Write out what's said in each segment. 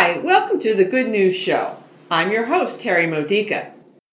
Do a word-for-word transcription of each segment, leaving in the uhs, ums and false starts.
Hi, welcome to the Good News Show. I'm your host, Terry Modica.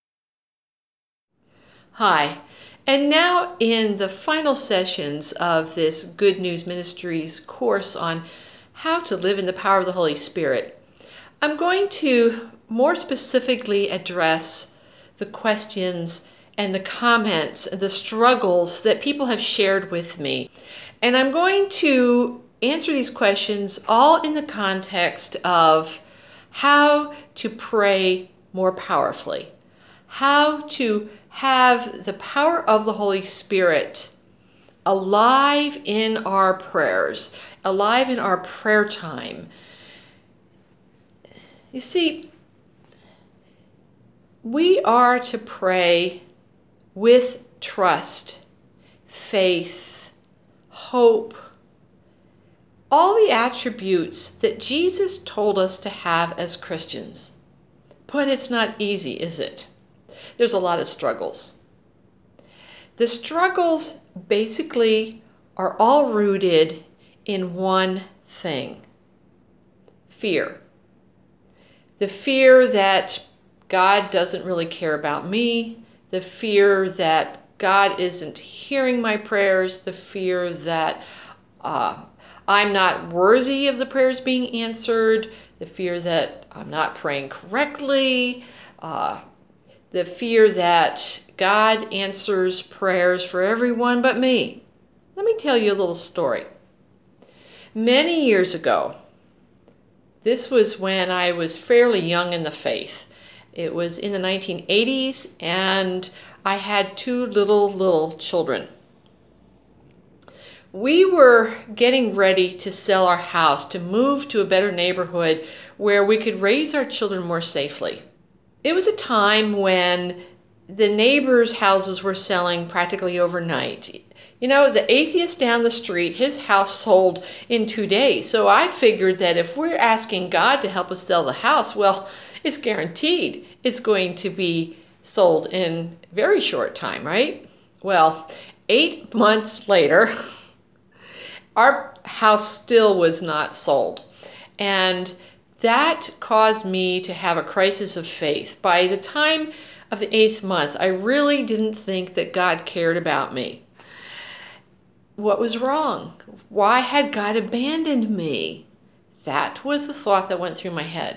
Hi, and now in the final sessions of this Good News Ministries course on how to live in the power of the Holy Spirit, I'm going to more specifically address the questions and the comments, the struggles that people have shared with me. And I'm going to answer these questions all in the context of how to pray more powerfully, how to have the power of the Holy Spirit alive in our prayers, alive in our prayer time. You see, we are to pray with trust, faith, hope, all the attributes that Jesus told us to have as Christians. But it's not easy, is it? There's a lot of struggles. The struggles basically are all rooted in one thing: fear. The fear that God doesn't really care about me, the fear that God isn't hearing my prayers, the fear that uh, I'm not worthy of the prayers being answered, the fear that I'm not praying correctly, uh, the fear that God answers prayers for everyone but me. Let me tell you a little story. Many years ago, this was when I was fairly young in the faith. It was in the nineteen eighties, and I had two little, little children. We were getting ready to sell our house, to move to a better neighborhood where we could raise our children more safely. It was a time when the neighbors' houses were selling practically overnight. You know, the atheist down the street, his house sold in two days. So I figured that if we're asking God to help us sell the house, well, it's guaranteed it's going to be sold in a very short time, right? Well, eight months later, our house still was not sold. And that caused me to have a crisis of faith. By the time of the eighth month, I really didn't think that God cared about me. What was wrong? Why had God abandoned me? That was the thought that went through my head.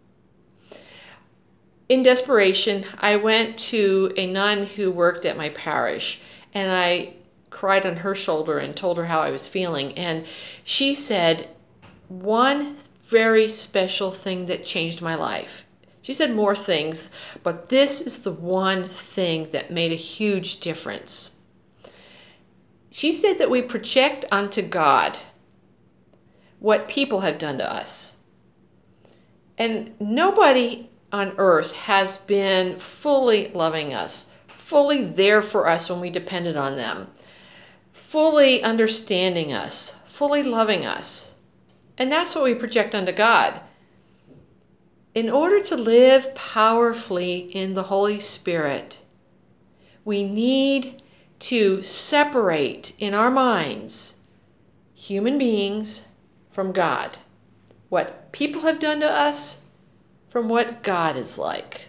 In desperation, I went to a nun who worked at my parish, and I cried on her shoulder and told her how I was feeling. And she said one very special thing that changed my life. She said more things, but this is the one thing that made a huge difference. She said that we project onto God what people have done to us. And nobody on earth has been fully loving us, fully there for us when we depended on them, fully understanding us, fully loving us. And that's what we project onto God. In order to live powerfully in the Holy Spirit, we need to separate in our minds human beings from God. What people have done to us from what God is like.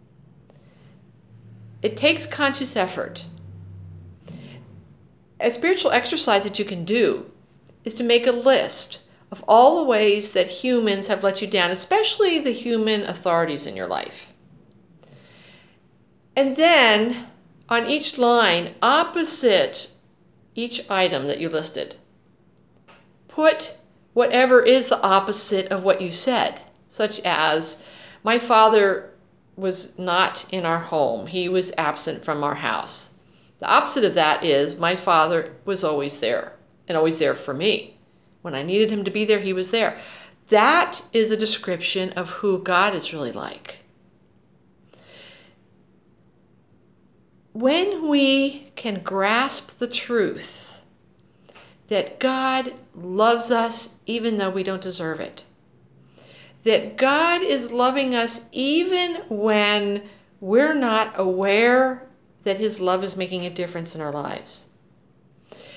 It takes conscious effort. A spiritual exercise that you can do is to make a list of all the ways that humans have let you down, especially the human authorities in your life. And then on each line, opposite each item that you listed, put whatever is the opposite of what you said, such as, my father was not in our home. He was absent from our house. The opposite of that is, my father was always there, and always there for me. When I needed him to be there, he was there. That is a description of who God is really like. When we can grasp the truth that God loves us even though we don't deserve it, that God is loving us even when we're not aware that His love is making a difference in our lives,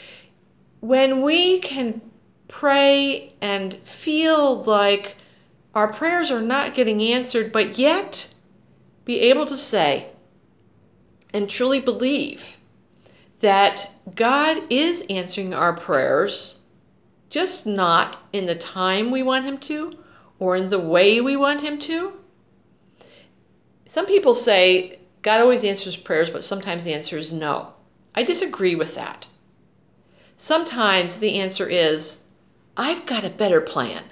when we can pray and feel like our prayers are not getting answered, but yet be able to say and truly believe that God is answering our prayers, just not in the time we want him to or in the way we want him to. Some people say God always answers prayers, but sometimes the answer is no. I disagree with that. Sometimes the answer is, I've got a better plan.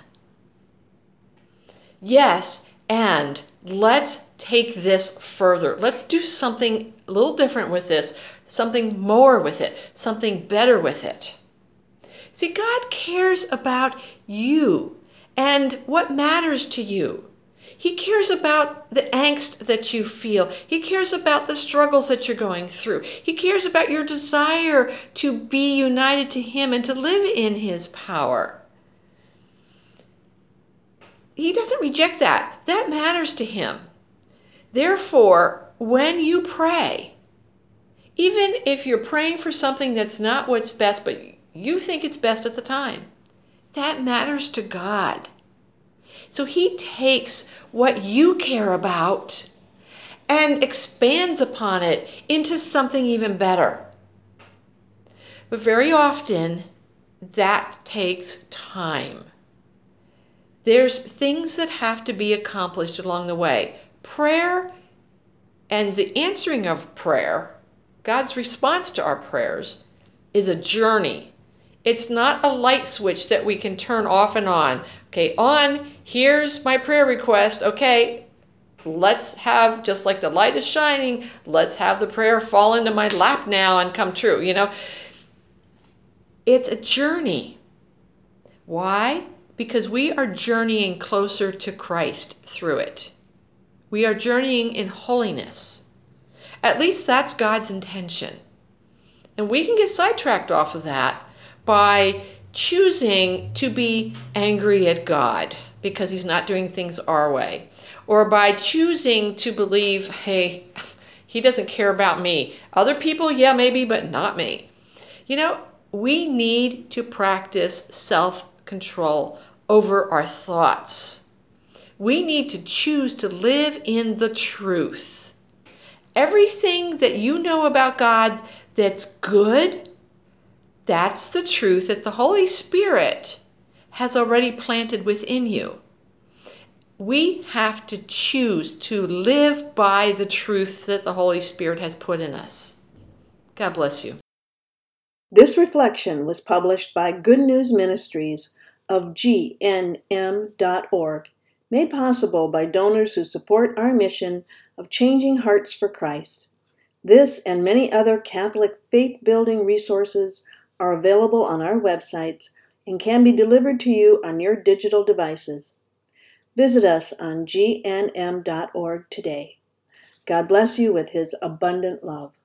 Yes, and let's take this further. Let's do something a little different with this, something more with it, something better with it. See, God cares about you and what matters to you. He cares about the angst that you feel. He cares about the struggles that you're going through. He cares about your desire to be united to him and to live in his power. He doesn't reject that. That matters to him. Therefore, when you pray, even if you're praying for something that's not what's best, but you think it's best at the time, that matters to God. So he takes what you care about and expands upon it into something even better. But very often, that takes time. There's things that have to be accomplished along the way. Prayer and the answering of prayer, God's response to our prayers, is a journey. It's not a light switch that we can turn off and on. Okay, on, here's my prayer request. Okay, let's have, just like the light is shining, let's have the prayer fall into my lap now and come true. You know, it's a journey. Why? Because we are journeying closer to Christ through it. We are journeying in holiness. At least that's God's intention. And we can get sidetracked off of that by choosing to be angry at God because he's not doing things our way. Or by choosing to believe, hey, he doesn't care about me. Other people, yeah, maybe, but not me. You know, we need to practice self-control over our thoughts. We need to choose to live in the truth. Everything that you know about God that's good, that's the truth that the Holy Spirit has already planted within you. We have to choose to live by the truth that the Holy Spirit has put in us. God bless you. This reflection was published by Good News Ministries of G N M dot org, made possible by donors who support our mission of changing hearts for Christ. This and many other Catholic faith-building resources are available on our websites and can be delivered to you on your digital devices. Visit us on G N M dot org today. God bless you with his abundant love.